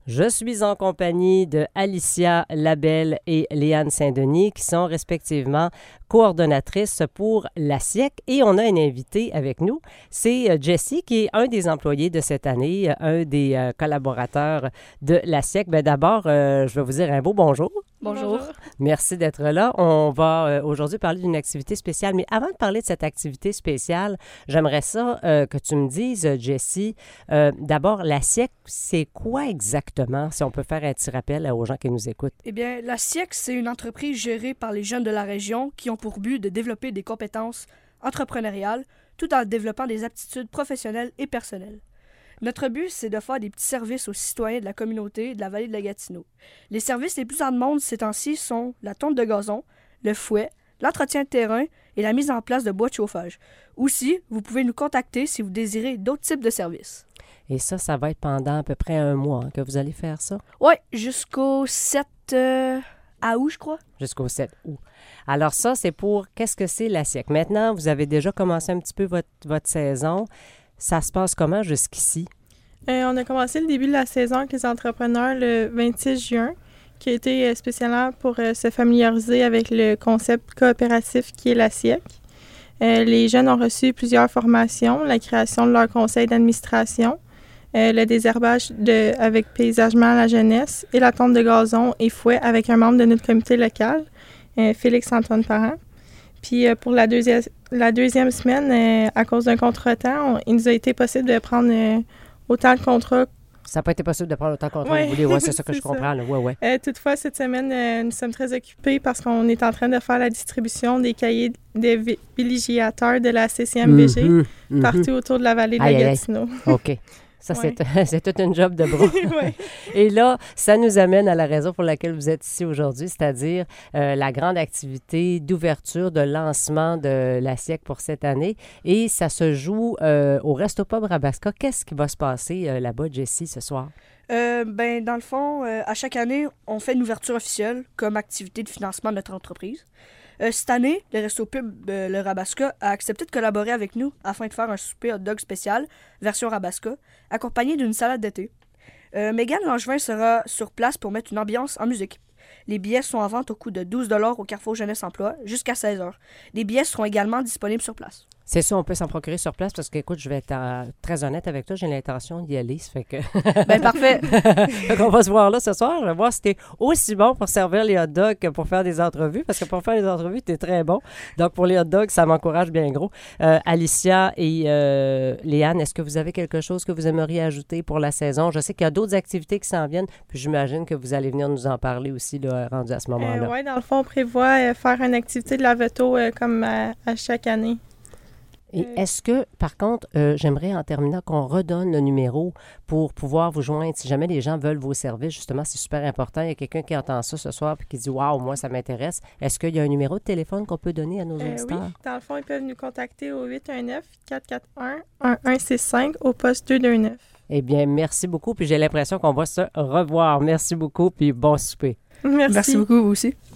Je suis en compagnie de Alicia Labelle et Léane Saint-Denis qui sont respectivement coordonnatrices pour la SIEC et on a un invité avec nous, c'est Jesse qui est un des employés de cette année, un des collaborateurs de la SIEC. Bien, d'abord, je vais vous dire un beau bonjour. Bonjour. Merci d'être là. On va aujourd'hui parler d'une activité spéciale, mais avant de parler de cette activité spéciale, j'aimerais ça que tu me dises, Jessie, d'abord, la SIEC, c'est quoi exactement, si on peut faire un petit rappel aux gens qui nous écoutent? Eh bien, la SIEC, c'est une entreprise gérée par les jeunes de la région qui ont pour but de développer des compétences entrepreneuriales tout en développant des aptitudes professionnelles et personnelles. Notre but, c'est de faire des petits services aux citoyens de la communauté de la vallée de la Gatineau. Les services les plus en demande ces temps-ci sont la tonte de gazon, le fouet, l'entretien de terrain et la mise en place de bois de chauffage. Aussi, vous pouvez nous contacter si vous désirez d'autres types de services. Et ça va être pendant à peu près un mois que vous allez faire ça? Oui, jusqu'au 7 août, je crois. Jusqu'au 7 août. Alors ça, c'est pour qu'est-ce que c'est la SIEC? Maintenant, vous avez déjà commencé un petit peu votre saison. Ça se passe comment jusqu'ici? On a commencé le début de la saison avec les entrepreneurs le 26 juin, qui a été spécialement pour se familiariser avec le concept coopératif qui est la SIEC. Les jeunes ont reçu plusieurs formations, la création de leur conseil d'administration, le désherbage avec paysagement à la jeunesse et la tonte de gazon et fouet avec un membre de notre comité local, Félix-Antoine Parent. Puis pour la deuxième semaine, à cause d'un contretemps, il nous a été possible de prendre autant de contrats. Ça n'a pas été possible de prendre autant de contrats que vous voulez. Oui, c'est ça que je comprends. Là. Ouais. Toutefois, cette semaine, nous sommes très occupés parce qu'on est en train de faire la distribution des cahiers des villégiateurs de la CCMVG partout autour de la vallée de la Gatineau. OK. Ça, c'est toute une job de bras. Et là, ça nous amène à la raison pour laquelle vous êtes ici aujourd'hui, c'est-à-dire la grande activité d'ouverture, de lancement de la SIEC pour cette année. Et ça se joue au Resto Pub Rabaska. Qu'est-ce qui va se passer là-bas, Jessie, ce soir? Dans le fond, à chaque année, on fait une ouverture officielle comme activité de financement de notre entreprise. Cette année, le Resto Pub le Rabaska a accepté de collaborer avec nous afin de faire un souper hot dog spécial, version Rabaska, accompagné d'une salade d'été. Mégane Langevin sera sur place pour mettre une ambiance en musique. Les billets sont en vente au coût de 12 $ au Carrefour Jeunesse Emploi jusqu'à 16 h. Les billets seront également disponibles sur place. C'est ça, on peut s'en procurer sur place parce que, écoute, je vais être très honnête avec toi, j'ai l'intention d'y aller, ça fait que... Ben parfait! Donc, on va se voir là ce soir, je vais voir si t'es aussi bon pour servir les hot dogs que pour faire des entrevues, parce que pour faire des entrevues, t'es très bon. Donc, pour les hot dogs, ça m'encourage bien gros. Alicia et Léane, est-ce que vous avez quelque chose que vous aimeriez ajouter pour la saison? Je sais qu'il y a d'autres activités qui s'en viennent, puis j'imagine que vous allez venir nous en parler aussi, là, rendu à ce moment-là. Oui, dans le fond, on prévoit faire une activité de la veto comme à chaque année. Et est-ce que, par contre, j'aimerais en terminant qu'on redonne le numéro pour pouvoir vous joindre. Si jamais les gens veulent vos services, justement, c'est super important. Il y a quelqu'un qui entend ça ce soir et qui dit « Wow, moi, ça m'intéresse ». Est-ce qu'il y a un numéro de téléphone qu'on peut donner à nos auditeurs? Oui, dans le fond, ils peuvent nous contacter au 819-441-1165 au poste 229. Eh bien, merci beaucoup. Puis j'ai l'impression qu'on va se revoir. Merci beaucoup, puis bon souper. Merci beaucoup, vous aussi.